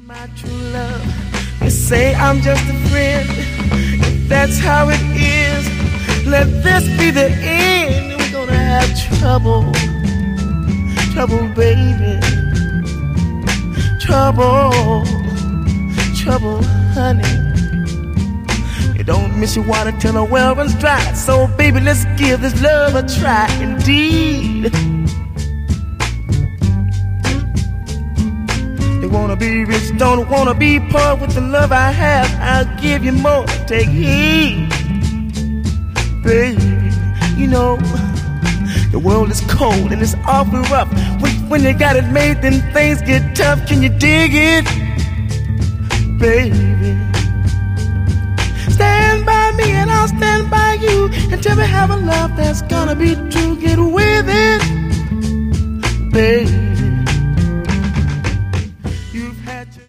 My true love, you say I'm just a friend. If that's how it is, let this be the end. We're gonna have trouble, trouble, baby, trouble, trouble, honey. You don't miss your water till the well runs dry. So, baby, let's give this love a try, indeed. Wanna be rich, don't wanna be poor. With the love I have, I'll give you more. Take heed, baby. You know, the world is cold and it's awful rough. When you got it made, then things get tough. Can you dig it, baby? Stand by me and I'll stand by you until we have a love that's gonna be true. Get with it, baby.